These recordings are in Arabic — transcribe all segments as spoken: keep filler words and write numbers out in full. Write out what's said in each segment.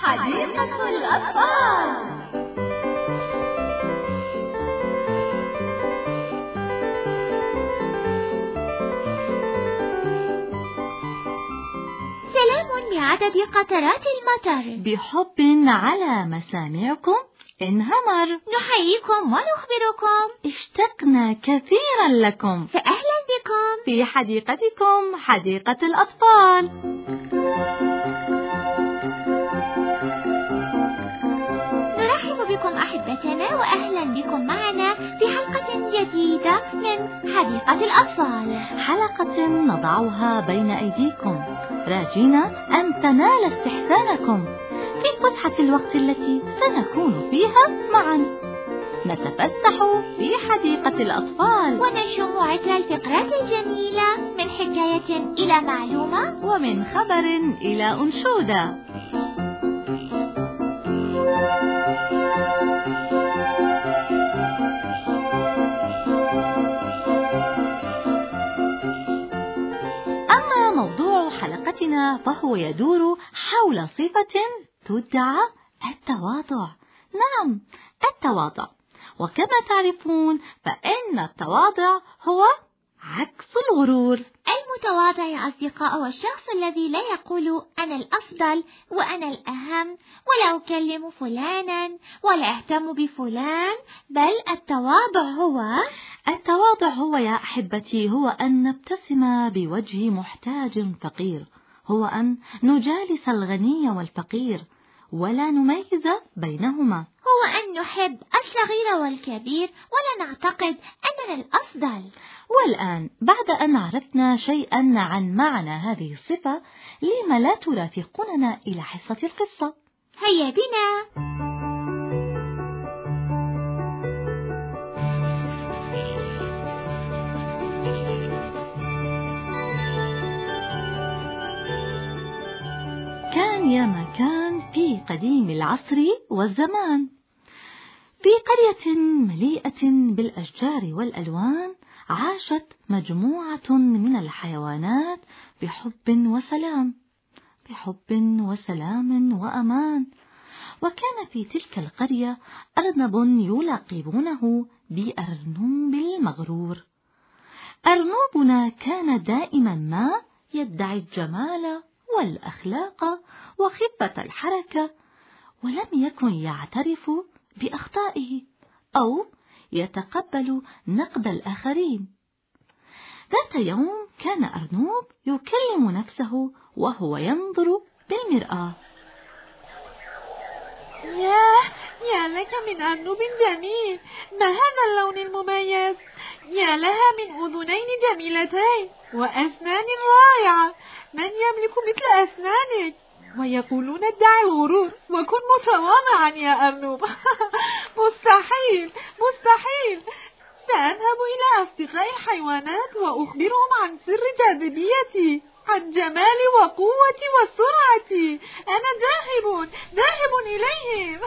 حديقة الأطفال. سلام بعدد قطرات المطر، بحب على مسامعكم انهمر، نحييكم ونخبركم اشتقنا كثيرا لكم، فأهلا بكم في حديقتكم حديقة الأطفال. نرحب بكم أحبتنا وأهلا بكم معنا في حلقة جديدة من حديقة الأطفال، حلقة نضعها بين أيديكم راجين أن تنال استحسانكم في فسحة الوقت التي سنكون فيها معا. نتفسح في حديقة الأطفال ونشم عطر الفقرات الجميلة، من حكاية إلى معلومة، ومن خبر إلى أنشودة. أما موضوع حلقتنا فهو يدور حول صفة تدعى التواضع. نعم، التواضع، وكما تعرفون فإن التواضع هو عكس الغرور. المتواضع يا أصدقاء هو الشخص الذي لا يقول أنا الأفضل وأنا الأهم، ولا أكلم فلانا ولا أهتم بفلان، بل التواضع هو التواضع هو يا أحبتي هو أن نبتسم بوجه محتاج فقير، هو أن نجالس الغني والفقير ولا نميز بينهما، هو أن نحب الصغير والكبير ولا نعتقد أننا الأفضل. والآن بعد أن عرفنا شيئا عن معنى هذه الصفة، لما لا ترافقوننا إلى حصة القصة؟ هيا بنا. كان يا مكان في قديم العصر والزمان، في قرية مليئة بالأشجار والألوان، عاشت مجموعة من الحيوانات بحب وسلام، بحب وسلام وأمان. وكان في تلك القرية أرنب يلقبونه بأرنوب المغرور. أرنوبنا كان دائما ما يدعي الجمال والأخلاق وخفة الحركة، ولم يكن يعترف بأخطائه أو يتقبل نقد الآخرين. ذات يوم كان أرنوب يكلم نفسه وهو ينظر بالمرآة. ياه، يا لك من أرنوب جميل، ما هذا اللون المميز؟ يا لها من أذنين جميلتين وأسنان رائعة، من يملك مثل أسنانك؟ ويقولون ادعي الغرور وكن متواضعا يا أرنوب. مستحيل مستحيل. سأذهب إلى أصدقاء الحيوانات وأخبرهم عن سر جاذبيتي، عن جمالي وقوتي وسرعتي. أنا ذاهب ذاهب إليهم.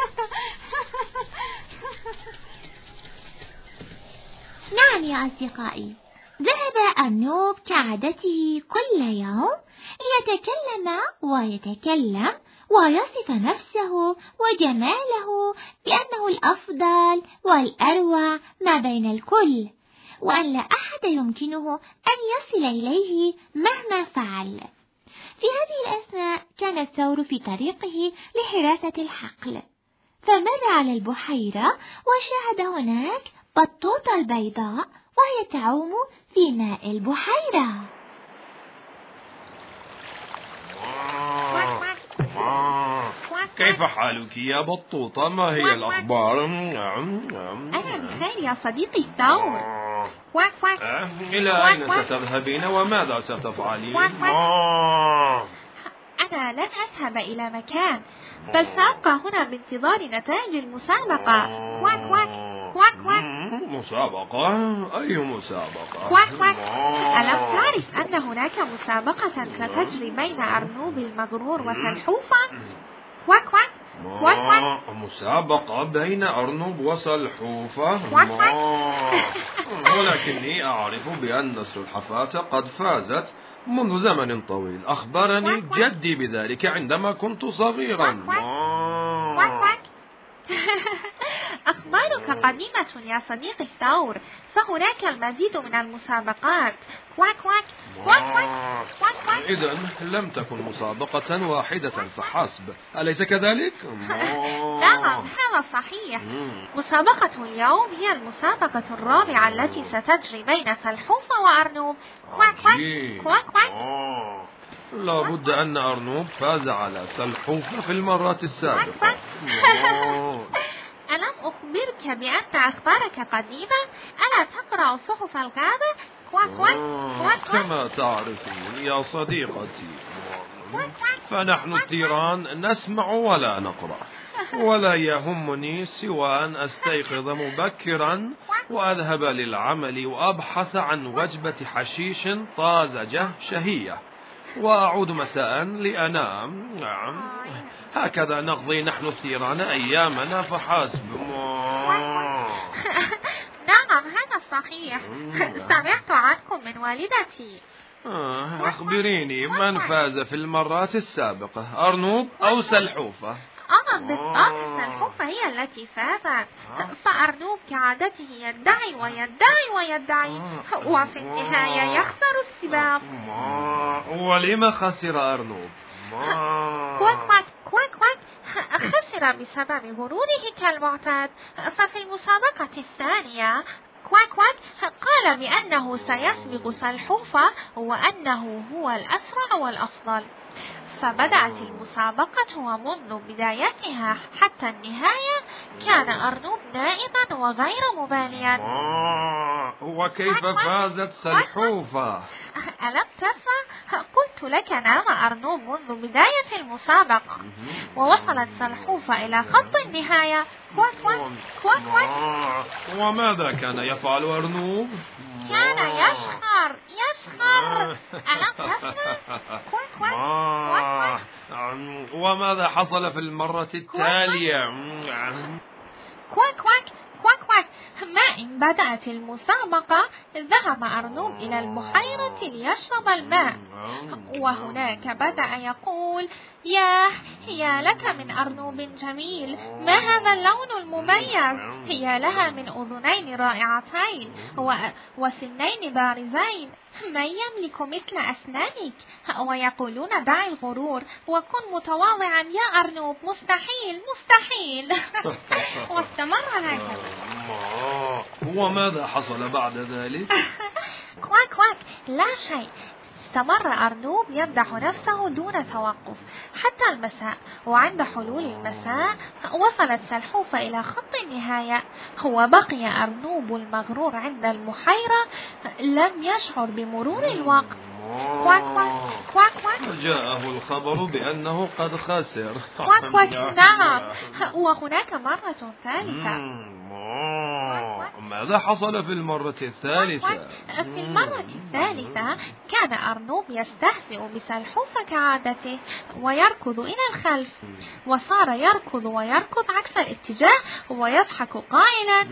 نعم يا أصدقائي، ذهب أرنوب كعادته كل يوم ليتكلم ويتكلم ويصف نفسه وجماله بأنه الأفضل والأروع ما بين الكل، وأن لا أحد يمكنه أن يصل إليه مهما فعل. في هذه الأثناء كان الثور في طريقه لحراسة الحقل، فمر على البحيرة وشاهد هناك بطوطة البيضاء وهي تعوم في ماء البحيرة. كيف حالك يا بطوطة؟ ما هي الأخبار؟ أنا بخير يا صديقي الثور. إلى أين ستذهبين وماذا ستفعلين؟ أنا لن أذهب إلى مكان، بل سأبقى هنا بانتظار نتائج المسابقة. كواك كواك كواك كواك. مسابقة؟ أي مسابقة؟ كواك كواك. ألم تعرف أن هناك مسابقة ستجري بين أرنوب المغرور وسلحوفة؟ كواك كواك كواك كواك. مسابقة بين أرنوب وسلحوفة؟ كواك كواك. ولكني أعرف بأن السلحفاة قد فازت منذ زمن طويل أخبرني جدي بذلك عندما كنت صغيرا. أخبارك قديمة يا صديقي الثور، فهناك المزيد من المسابقات. كواك كواك كواك كواك كواك كواك. إذن لم تكن مسابقة واحدة فحسب، أليس كذلك؟ نعم هذا صحيح. مسابقة اليوم هي المسابقة الرابعة التي ستجري بين سلحوفة وأرنوب. كواك كواك كواك كواك. لا بد أن أرنوب فاز على سلحوفة في المرة السابقة. ألم أخبرك بأن أخبارك قديمة؟ ألا تقرأ صحف الغابة؟ كواك كواك كواك. كما تعرفين يا صديقتي، فنحن الثيران نسمع ولا نقرأ، ولا يهمني سوى أن أستيقظ مبكرا وأذهب للعمل وأبحث عن وجبة حشيش طازجة شهية، وأعود مساء لأنام. نعم هكذا نقضي نحن الثيران أيامنا فحسب. نعم هذا صحيح، سمعت عنكم من والدتي. أخبريني من فاز في المرات السابقة، أرنوب أو سلحوفة؟ آه بالضبط سلحوفة هي التي فازت، فأرنوب كعادته يدعي ويدعي ويدعي وفي النهاية يخسر السباق. ولما خسر أرنوب؟ كواك كواك كواك كواك. خسر بسبب غروره كالمعتاد، ففي المسابقة الثانية كواك كواك قال بأنه سيسبق سلحوفة وأنه هو الأسرع والأفضل، فبدأت المسابقة ومنذ بدايتها حتى النهاية كان أرنوب نائما وغير مباليا. وكيف فازت سلحوفة؟ ألم تسمع؟ قلت لك نام أرنوب منذ بداية المسابقة، ووصلت سلحوفة إلى خط النهاية. كواك كواك كواك كواك. وماذا كان يفعل أرنوب؟ كان يشخر يشخر. ألم تسمع؟ كواك كواك كواك. وماذا حصل في المرة التالية؟ كواك كواك كواك كواك. ما إن بدأت المسابقة ذهب أرنوب إلى البحيرة ليشرب الماء، وهناك بدأ يقول: ياه يا لك من أرنوب جميل، ما هذا اللون المميز، يا لها من أذنين رائعتين وسنين بارزين، من يملك مثل أسنانك؟ ويقولون دع الغرور وكن متواضعا يا أرنوب، مستحيل مستحيل. واستمر هكذا. وماذا حصل بعد ذلك؟ كواك كواك لا شيء. استمر أرنوب يمدح نفسه دون توقف حتى المساء، وعند حلول المساء وصلت سلحوفة إلى خط النهاية، وبقي أرنوب المغرور عند البحيرة لم يشعر بمرور الوقت. كواك كواك كواك كواك. جاءه الخبر بأنه قد خسر. كواك كواك نعم. وهناك مرة ثالثة. ماذا حصل في المرة الثالثة؟ في المرة الثالثة كان أرنوب يستهزئ بسلحوفة كعادته ويركض إلى الخلف، وصار يركض ويركض عكس الاتجاه ويضحك قائلا: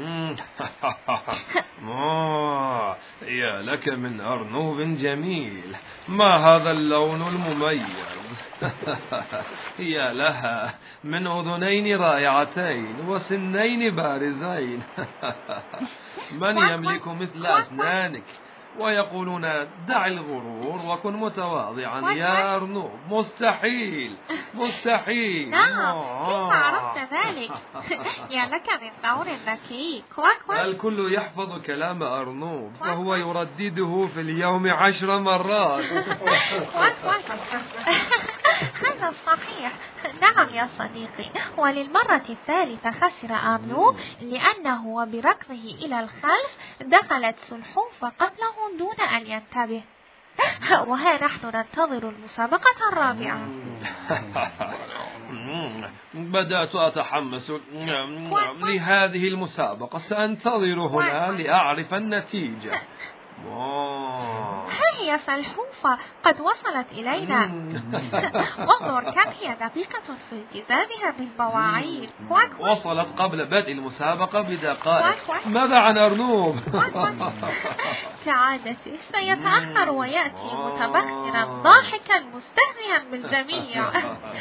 يا لك من أرنوب جميل، ما هذا اللون المميز، يا لها من أذنين رائعتين وسنين بارزين، من يملك مثل أسنانك؟ ويقولون دع الغرور وكن متواضعا يا أرنوب، مستحيل مستحيل. نعم كيف عرفت ذلك؟ يا لك من ثور ذكي. كواك كواك. الكل يحفظ كلام أرنوب وهو يردده في اليوم عشر مرات. كواك كواك. هذا صحيح. نعم يا صديقي، وللمرة الثالثة خسر أرنوب لأنه وبركضه إلى الخلف دخلت سلحوفة قبله دون أن ينتبه. وها نحن ننتظر المسابقة الرابعة. بدأت أتحمس لهذه المسابقة، سأنتظر هنا لأعرف النتيجة. ها هي سلحوفة قد وصلت إلينا. انظر كم هي دقيقة في التزامها بالمواعيد. وصلت قبل بدء المسابقة بدقائق. ماذا عن أرنوب؟ كعادته سيتأخر ويأتي متبخترا ضاحكا مستهزئا بالجميع.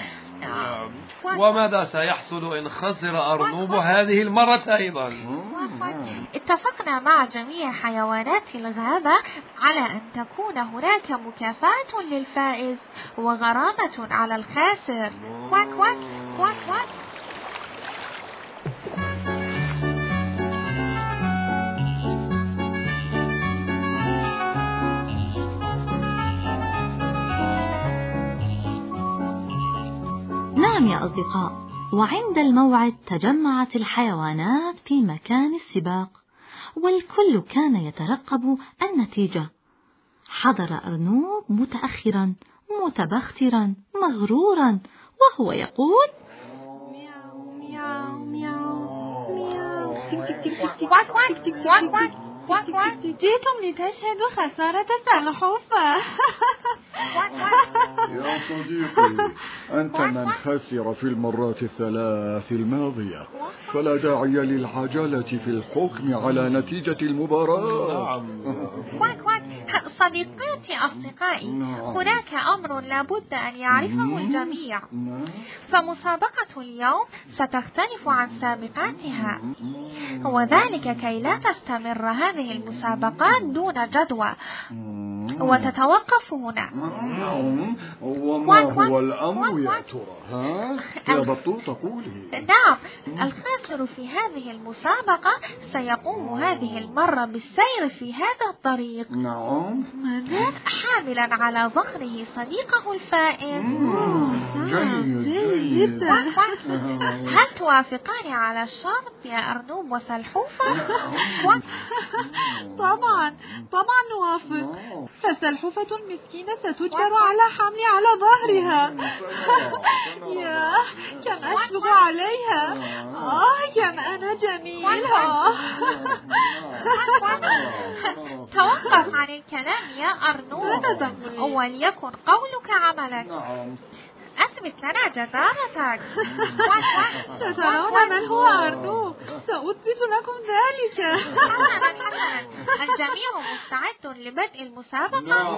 وماذا سيحصل إن خسر أرنوب هذه المرة أيضا؟ اتفقنا مع جميع حيوانات الغابة على أن تكون هناك مكافأة للفائز وغرامة على الخاسر. كواك كواك كواك كواك. نعم يا أصدقاء، وعند الموعد تجمعت الحيوانات في مكان السباق، والكل كان يترقب النتيجة. حضر أرنوب متأخرا متبخترا مغرورا وهو يقول: مياو مياو مياو مياو. كواك كواك كواك كواك. جئتم لتشهدوا خسارة سلحوفة. يا صديقي، أنت من خسر في المرات الثلاث الماضية، فلا داعي للعجلة في الحكم على نتيجة المباراة. صديقاتي أصدقائي، هناك أمر لابد أن يعرفه الجميع، فمسابقة اليوم ستختلف عن سابقاتها، وذلك كي لا تستمر هذه المسابقات دون جدوى وتتوقف هنا. وما هو الأمر يا ترى؟ ها يا بطوطة قولي. نعم، الخاسر في هذه المسابقة سيقوم هذه المرة بالسير في هذا الطريق. نعم. ماذا؟ حاملا على ظهره صديقه الفائز. جيد جيد جدا. هل توافقان على الشرط يا أرنوب وسلحوفة؟ طبعا طبعا نوافق، فسلحوفة المسكينة ستجبر على حملي على ظهرها. يا كم أشفق عليها. آه كم أنا جميلة. توقف عن الكلام يا أرنوب، وليكن قولك عملك. أثبت لنا جدارتك. سترون من هو أرنوب، سأثبت لكم ذلك. الجميع مستعد لبدء المسابقة.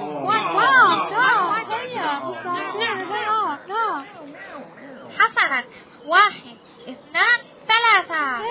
حسنا، واحد اثنان ثلاثة.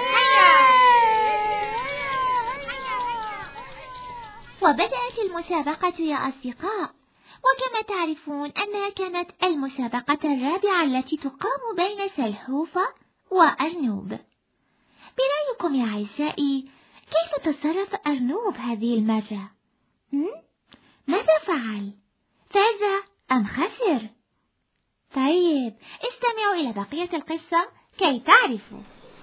وبدأت المسابقة يا أصدقاء، وكما تعرفون أنها كانت المسابقة الرابعة التي تقام بين سلحوفة وأرنوب. برأيكم يا أعزائي، كيف تصرف أرنوب هذه المرة؟ ماذا فعل؟ فاز أم خسر؟ طيب، استمعوا إلى بقية القصة كي تعرفوا.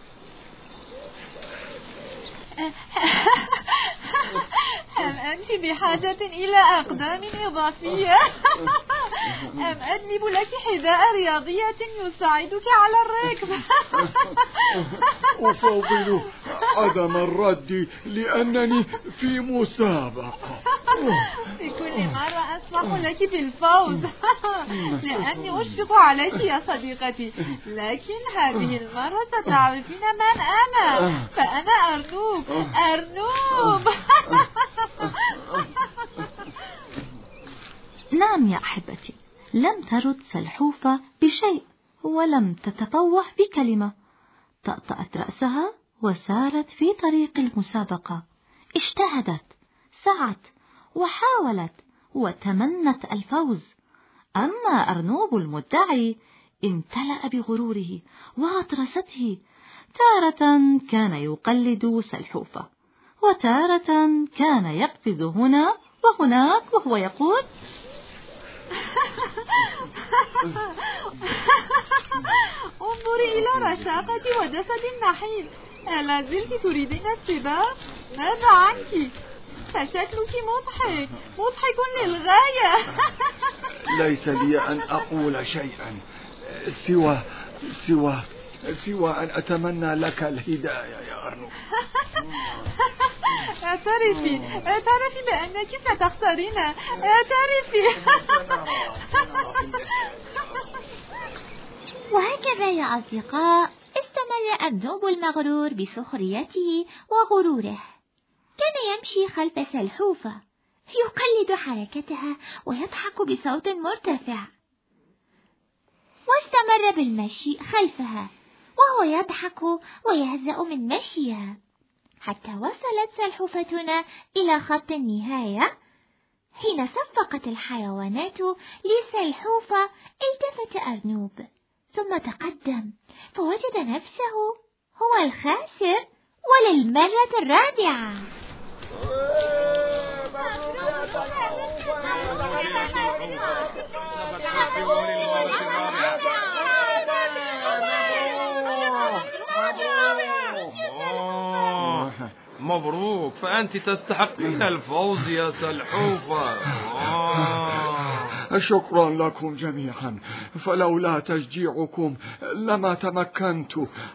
هل أنت بحاجة إلى أقدام إضافية؟ أم أجلب لك حذاء رياضية يساعدك على الركض؟ أفضل عدم الرد لأنني في مسابقة. في كل مرة أسمح لك بالفوز لأني أشفق عليك يا صديقتي، لكن هذه المرة ستعرفين من أنا، فأنا أرنوب. أرنوب. نعم يا أحبتي، لم ترد سلحوفة بشيء ولم تتفوه بكلمة. طأطأت رأسها وسارت في طريق المسابقة. اجتهدت، سعت وحاولت وتمنت الفوز. أما أرنوب المدعي امتلأ بغروره وغطرسته. تارة كان يقلد سلحوفة، وتارة كان يقفز هنا وهناك وهو يقول: انظري إلى رشاقة وجسد النحيل، ألا زلت تريدين السباق؟ ماذا عنك؟ فشكلك مضحك مضحك للغاية. ليس لي أن أقول شيئا سوى سوى سوى أن أتمنى لك الهداية يا أرنوب. اعترفي اعترفي بأنك ستخسرين. اعترفي. وهكذا يا أصدقاء استمر أرنوب المغرور بسخريته وغروره. كان يمشي خلف سلحوفة يقلد حركتها ويضحك بصوت مرتفع، واستمر بالمشي خلفها وهو يضحك ويهزأ من مشيها، حتى وصلت سلحفتنا إلى خط النهاية. حين صفقت الحيوانات لسلحوفة التفت أرنوب ثم تقدم، فوجد نفسه هو الخاسر وللمرة الرابعة. مبروك، فأنت تستحقين الفوز يا سلحوفة. شكرا لكم جميعا، فلولا تشجيعكم لما تمكنت.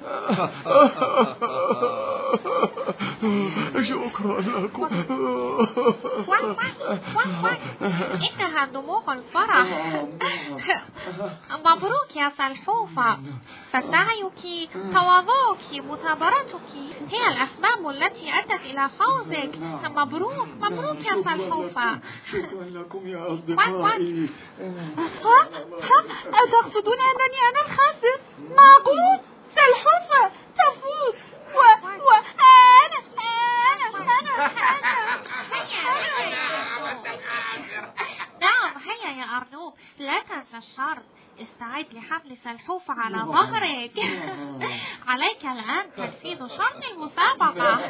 شكرا لكم. إنها دموع الفرح. مبروك يا سلحوفة، فسعيك، تواضعك، مثابرتك هي الأسباب التي أدت إلى فوزك. مبروك مبروك يا سلحوفة. شكرا لكم يا أصدقائي. أتقصدون أنني أنا الخاسر؟ معقول؟ سلحوفة تفوز و... وأنا أنا أنا أنا نعم، هيا يا أرنوب، لا تنسى الشرط. استعد لحمل سلحوفة على ظهرك. عليك الآن تنفيذ شرط المسابقة.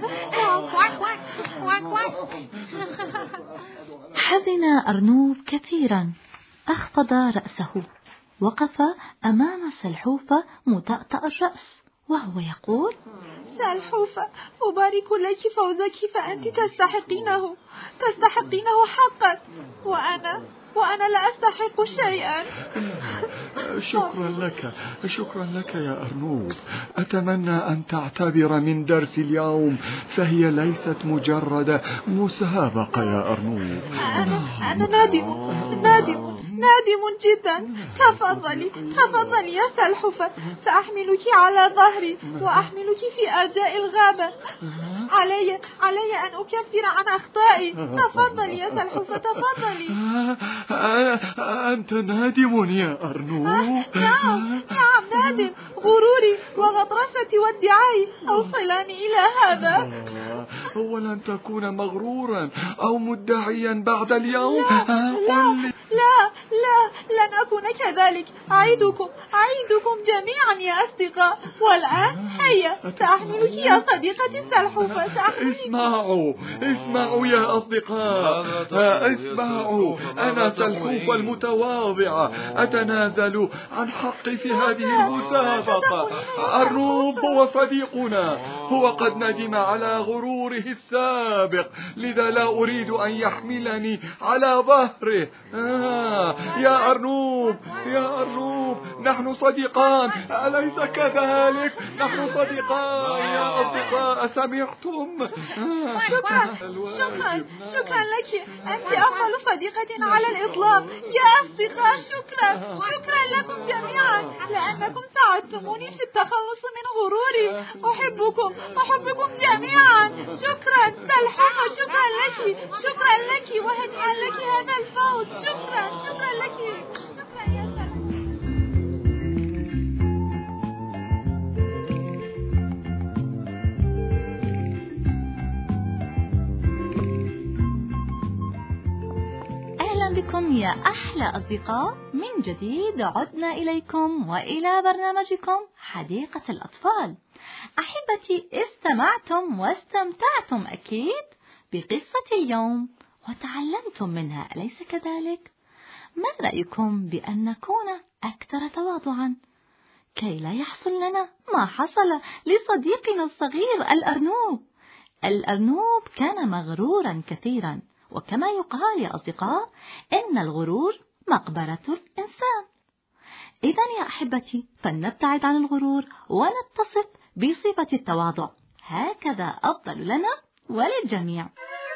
حزن أرنوب كثيرا، أخفض رأسه، وقف أمام سلحوفة مطأطأ الرأس وهو يقول: سلحوفة، أبارك لك فوزك، فأنت تستحقينه تستحقينه حقا، وأنا وأنا لا أستحق شيئا. شكرا لك شكرا لك يا أرنوب. أتمنى أن تعتبر من درس اليوم فهي ليست مجرد مسابقة يا أرنوب. أنا, أنا نادم نادم نادم جدا. تفضلي تفضلي يا سلحوفة، سأحملك على ظهري وأحملك في أرجاء الغابة. علي علي أن أكفر عن أخطائي. تفضلي يا سلحوفة، تفضلي. أنت نادم يا أرنوب؟ نعم نعم نادم. غروري وغطرستي وادعائي أوصلاني إلى هذا. ولن تكون مغرورا أو مدعيا بعد اليوم؟ لا لا لا لن أكون كذلك. أعيدكم أعيدكم جميعا يا أصدقاء. والآن هيا، سأحملك يا صديقتي سلحوفة. اسمعوا اسمعوا يا أصدقاء، اسمعوا. أنا سلحوفة المتواضعة أتنازل عن حقي في هذه المسابقة. أرنوب هو صديقنا، هو قد ندم على غروره السابق، لذا لا أريد أن يحملني على ظهره. آه يا أرنوب يا أرنوب، نحن صديقان، أليس كذلك؟ نحن صديقان يا أصدقاء، سمعتم؟ آه شكرا شكرا شكرا لك، أنت أفضل صديقة على الإطلاق يا أصدقاء. شكرا شكرا لكم جميعا، لأنكم ساعدتموني في التخلص من غروري. أحبكم أحبكم جميعا. شكرا سلحوفة، شكرا لك شكرا لك وهنيئا لك هذا الفوز. شكرا شكرا لك. شكرا يا سلحوفة. أهلا بكم يا أحلى أصدقاء، من جديد عدنا إليكم وإلى برنامجكم حديقة الأطفال. أحبتي، استمعتم واستمتعتم أكيد بقصة اليوم وتعلمتم منها، أليس كذلك؟ ما رأيكم بأن نكون أكثر تواضعا كي لا يحصل لنا ما حصل لصديقنا الصغير الأرنوب؟ الأرنوب كان مغرورا كثيرا، وكما يقال يا أصدقاء إن الغرور مقبرة الإنسان. إذا يا أحبتي فلنبتعد عن الغرور ونتصف بصفة التواضع، هكذا أفضل لنا وللجميع.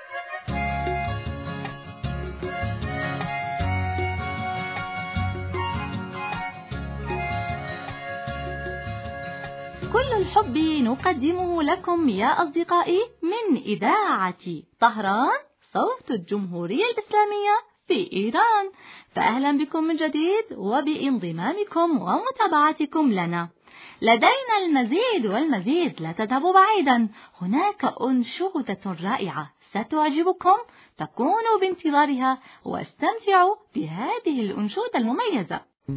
كل الحب نقدمه لكم يا أصدقائي من إذاعة طهران صوت الجمهورية الإسلامية في إيران. فأهلا بكم من جديد وبانضمامكم ومتابعتكم لنا. لدينا المزيد والمزيد، لا تذهبوا بعيدا، هناك أنشودة رائعة ستعجبكم، تكونوا بانتظارها واستمتعوا بهذه الأنشودة المميزة.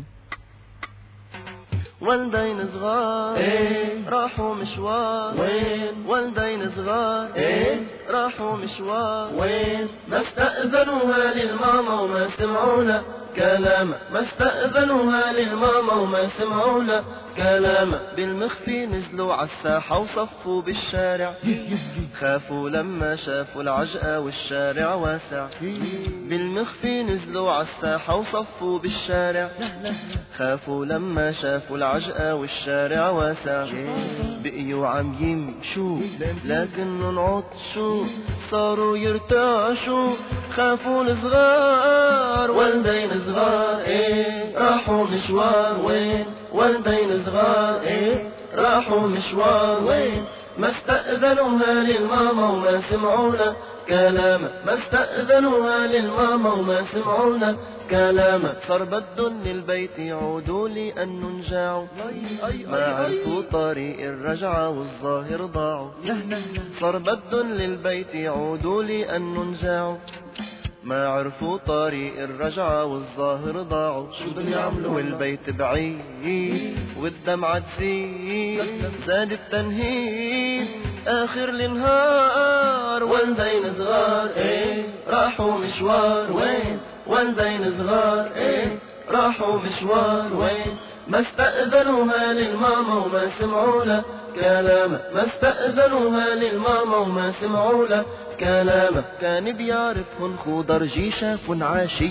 والدين صغار ايه راحوا مشوار وين، والدين صغار ايه راحوا مشوار وين، ما استأذنوها للماما وما سمعونا كلامه، ما استأذنوها للماما وما سمعونا كلامه، بالمخفي نزلوا عالساحة وصفوا بالشارع، خافوا لما شافوا العجقة والشارع واسع، بالمخفي نزلوا عالساحة وصفوا بالشارع، خافوا لما شافوا العجقة والشارع واسع، بقيوا عم يمشوا لكنن عطشوا، صاروا يرتعشوا، خافوا الصغار والدين صغار ايه راحوا مشوار وين، والدين صغار ايه راحوا مشوار وين، ما استأذنوها للماما وما سمعونا كلامه، ما استأذنوها للماما وما سمعونا كلامه، صار بدن للبيت يعودوا لأنه انجاعوا، ما عرفوا طريق الرجعة والظاهر ضاعوا، صار بدن للبيت يعودوا لأنه انجاعوا، ما عرفوا طريق الرجعة والظاهر ضاعوا، شو بدهم يعملوا والبيت بعيد والدمعة تزيد، زاد التنهيد آخر النهار، والدين صغار ايه راحوا مشوار وين، والدين صغار ايه راحوا مشوار وين، ما استأذنوها للماما وما سمعونا كلامه، ما استأذنوها للماما وما سمعونا كلامه، كان بيعرفهن خضرجي شافن عاشي،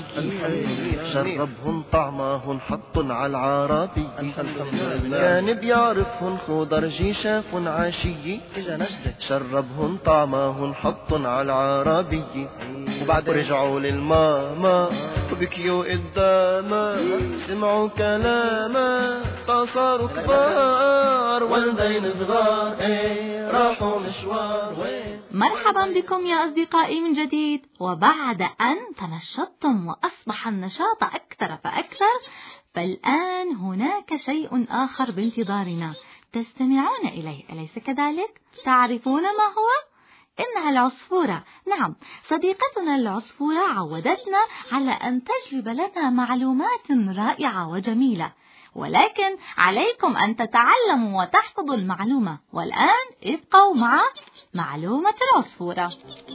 شربهن طعمهن حطن على العربي، كان بيعرفهن خضرجي شافن عاشي، شربهن طعمهن حطن على العربي، وبعد رجعوا للماما وبكيوا قدامها، سمعوا كلامها فصاروا كبار، والدين صغار ايه راحوا مشوار وين. مرحبا بكم يا أصدقائي من جديد، وبعد أن تنشطتم وأصبح النشاط أكثر فأكثر، فالآن هناك شيء آخر بانتظارنا تستمعون إليه، أليس كذلك؟ تعرفون ما هو؟ إنها العصفورة. نعم، صديقتنا العصفورة عودتنا على أن تجلب لنا معلومات رائعة وجميلة، ولكن عليكم أن تتعلموا وتحفظوا المعلومة. والآن ابقوا مع معلومة العصفورة.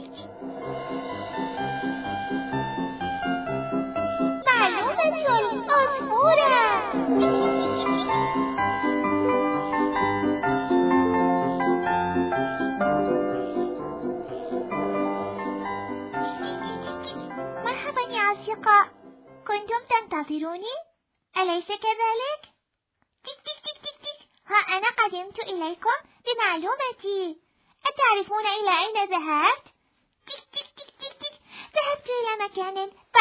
معلومة العصفورة. مرحبا يا أصدقاء، كنتم تنتظروني أليس كذلك؟ تك تك تك تك تك، ها أنا قدمت إليكم بمعلومتي. أتعرفون إلى أين ذهبت؟ تك تك تك تك تك، ذهبت إلى مكان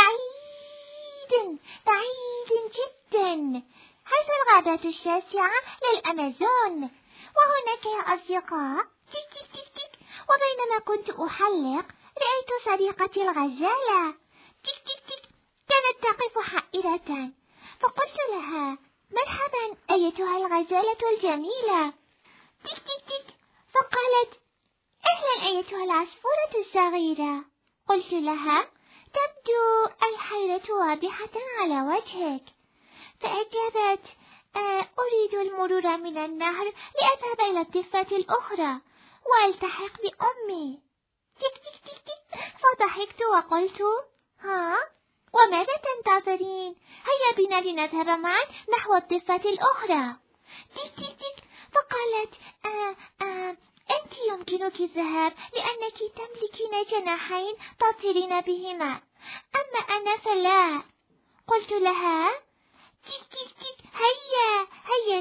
بعيد بعيد جدا، حيث الغابات الشاسعة للأمازون. وهناك يا أصدقاء تك تك تك تك، وبينما كنت أحلق رأيت صديقتي الغزالة تك تك تك، كانت تقف حائرة، فقلت لها: مرحبا أيتها الغزالة الجميلة. تك تك تك، فقالت: أهلا أيتها العصفورة الصغيرة. قلت لها: تبدو الحيرة واضحة على وجهك. فأجابت: آه أريد المرور من النهر لأذهب إلى الضفة الأخرى وألتحق بأمي. تك تك تك تك، فضحكت وقلت: ها؟ وماذا تنتظرين؟ هيا بنا لنذهب معا نحو الضفة الأخرى. تك تك تك، فقالت: آه آه أنت يمكنك الذهاب لأنك تملكين جناحين تطيرين بهما، أما أنا فلا. قلت لها: تك تك تك،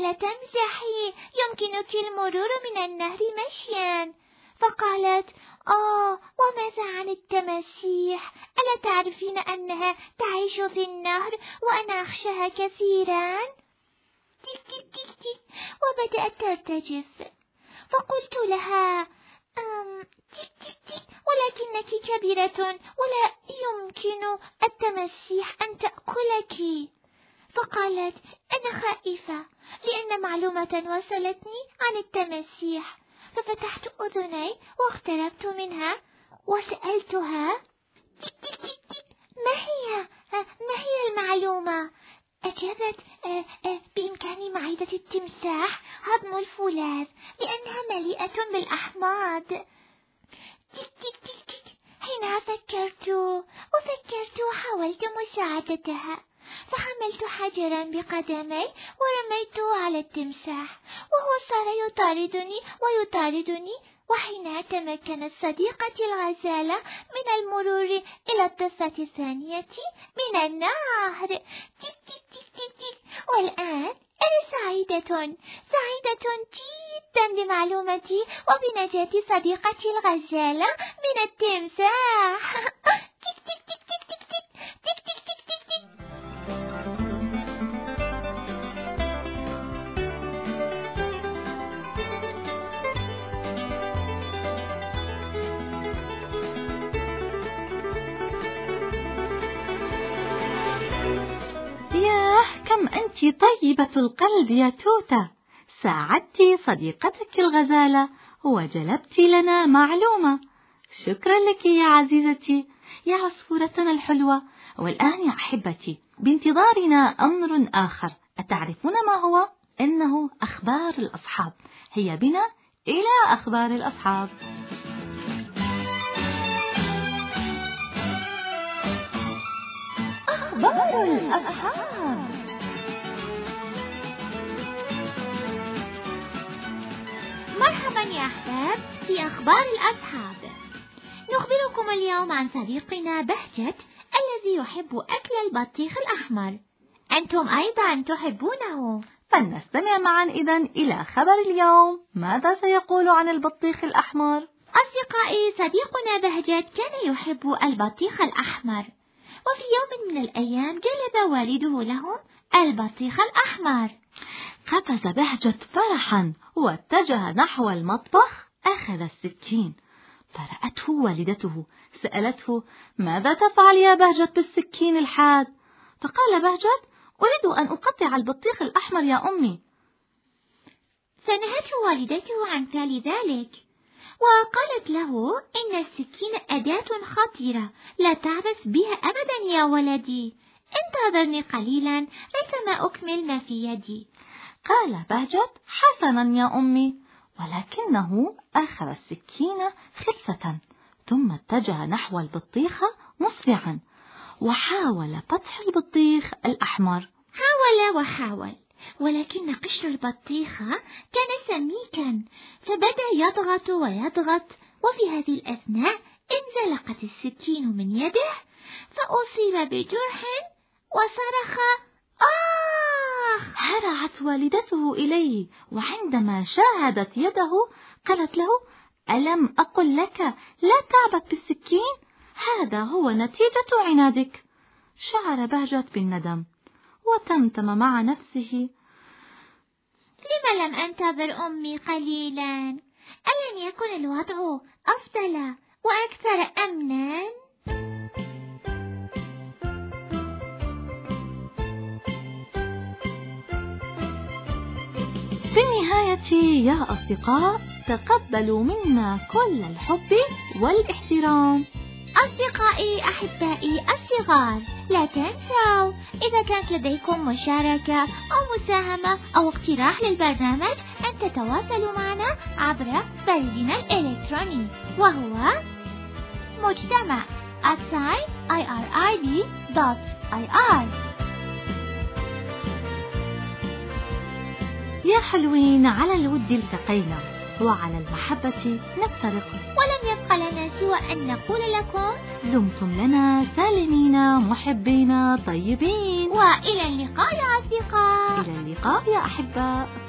لا تمزحي، يمكنك المرور من النهر مشيا. فقالت: آه، وماذا عن التماسيح؟ ألا تعرفين أنها تعيش في النهر وأنا أخشاها كثيرا؟ تيك تيك تيك تيك، وبدأت ترتجف. فقلت لها: أم تيك تيك تيك، ولكنك كبيرة ولا يمكن التماسيح أن تأكلك. فقالت: أنا خائفة لأن معلومة وصلتني عن التماسيح. ففتحت أذني واقتربت منها وسألتها: تيك تيك تيك تيك، ما هي ما هي المعلومة؟ أجابت: آه آه بإمكان معدة التمساح هضم الفولاذ لأنها مليئة بالأحماض. تيك تيك تيك تيك، حينها فكرت وفكرت وحاولت مساعدتها، فحملت حجرا بقدمي ورميته على التمساح، وهو صار يطاردني ويطاردني. وحينها تمكنت صديقتي الغزالة من المرور إلى الضفة الثانية من النهر. تيك تيك تيك تيك تيك، والآن أنا سعيدة سعيدة جدا بمعلومتي وبنجاة صديقتي الغزالة من التمساح. تيك تيك تيك تيك تيك تيك تيك تيك تيك تيك تيك. كم أنت طيبة القلب يا توتة، ساعدت صديقتك الغزالة وجلبت لنا معلومة. شكرا لك يا عزيزتي يا عصفورتنا الحلوة. والآن يا أحبتي بانتظارنا أمر آخر، أتعرفون ما هو؟ إنه أخبار الأصحاب. هيا بنا إلى أخبار الأصحاب. أخبار الأصحاب. مرحبا يا أحباب في أخبار الأصحاب. نخبركم اليوم عن صديقنا بهجت الذي يحب أكل البطيخ الأحمر. أنتم أيضا تحبونه، فلنستمع معا إذن إلى خبر اليوم. ماذا سيقول عن البطيخ الأحمر؟ أصدقائي، صديقنا بهجت كان يحب البطيخ الأحمر، وفي يوم من الأيام جلب والده لهم البطيخ الأحمر. قفز بهجت فرحا واتجه نحو المطبخ. أخذ السكين فرأته والدته، سألته: ماذا تفعل يا بهجت بالسكين الحاد؟ فقال بهجت: أريد أن أقطع البطيخ الأحمر يا أمي. فنهته والدته عن فعل ذلك، وقالت له: إن السكين أداة خطيرة لا تعبث بها أبدا يا ولدي، انتظرني قليلا ليس أكمل ما في يدي. قال بهجت: حسنا يا أمي. ولكنه أخذ السكين خلسة ثم اتجه نحو البطيخة مسرعا وحاول فتح البطيخ الأحمر. حاول وحاول، ولكن قشر البطيخة كان سميكا، فبدأ يضغط ويضغط، وفي هذه الأثناء انزلقت السكين من يده فأصيب بجرح وصرخ: آخ! هرعت والدته إليه، وعندما شاهدت يده قالت له: ألم أقل لك لا تعبث بالسكين؟ هذا هو نتيجة عنادك. شعر بهجت بالندم وتمتم مع نفسه: لم لم أنتظر أمي قليلا؟ ألم يكن الوضع أفضل وأكثر أمنا؟ في النهاية يا أصدقاء، تقبلوا منا كل الحب والاحترام. أصدقائي أحبائي الصغار، لا تنسوا إذا كانت لديكم مشاركة أو مساهمة أو اقتراح للبرنامج أن تتواصلوا معنا عبر بريدنا الإلكتروني، وهو مجتمع آت آي آر آي بي دوت آي آر. يا حلوين، على الود التقينا وعلى المحبة نفترق، ولم يبق لنا سوى أن نقول لكم دمتم لنا سالمين محبين طيبين، وإلى اللقاء يا أصدقاء. إلى اللقاء. اللقاء يا أحباء.